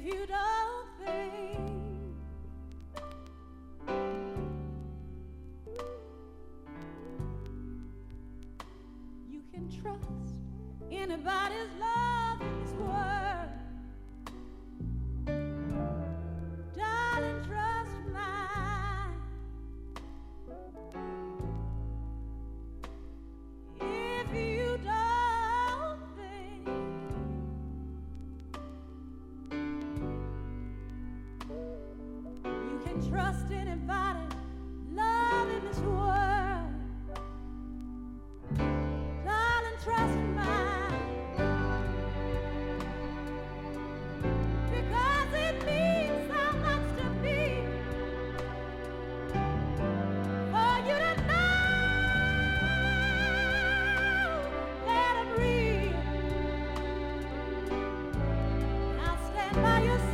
you don't think you can trust anybody's love in this world, darling, trust mine. If you don't think you can trust anybody's love in this world, darling, trust mine. Because it means so much to me for you to know, let it breathe. I'll stand by your